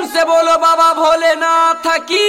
से बोलो बाबा भोलेनाथ की।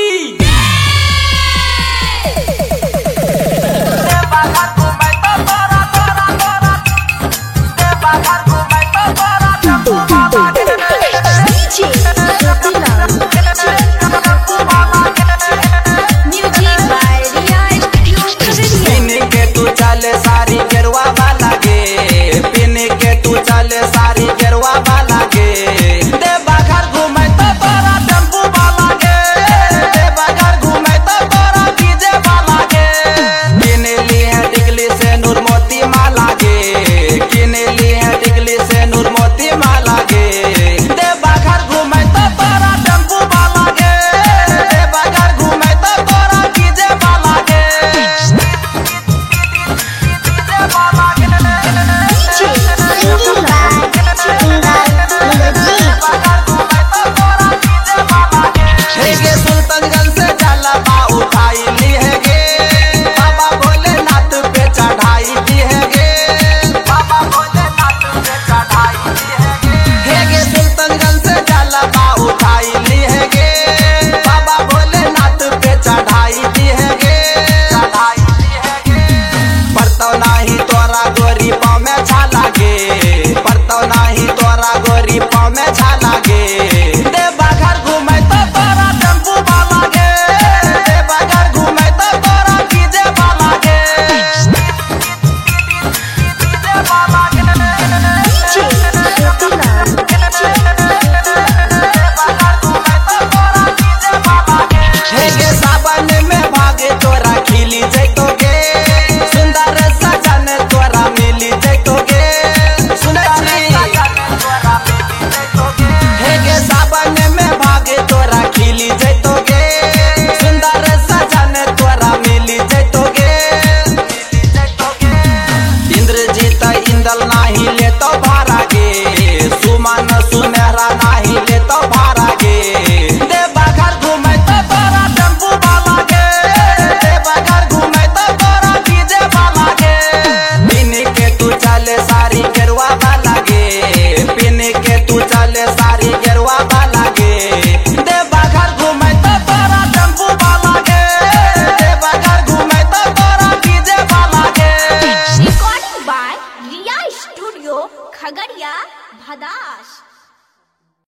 सारी गेरुआ वाला गे पीने के तू चले सारी गेरुआ वाला गे देवघर घूमे तो तोरा टेम्पू वाला गे देवघर घूमे तो तोरा डीजे वाला गे किने ली है टिकली से नूर मोती माला गे किने ली है टिकली से नूर मोती माला गे देवघर घूमे तो तोरा टेम्पू वाला गे देवघर घूमे तो तोरा डीजे वाला गे सुल्तानगंज से जलवा उठाई ली है गे बाबा भोलेनाथ पे चढ़ाई दी है गे बाबा भोलेनाथ पे चढ़ाई दी है गे सुल्तानगंज से जलवा उठाई ली है गे बाबा भोलेनाथ पे चढ़ाई दी है गे चढ़ाई दी है गे परतो नाही तोरा गोरी पाँव में छाला गे परतो नाही तोरा गोरी पाँव में छाला गे देवघर घूमे तो तोरा टेम्पू वाला गे देवघर घूमे तो तोरा डीजे वाला गे डीजे वाला गे सावन में भागे तोरा खिली जैतो गे सुंदर सजन तोरा मिली जैतो गे सुने गे सावन में भागे तोरा खिली जैतो गे सुंदर सजन तोरा मिली जैतो गे इंद्रजीत इंदल नाही लेतो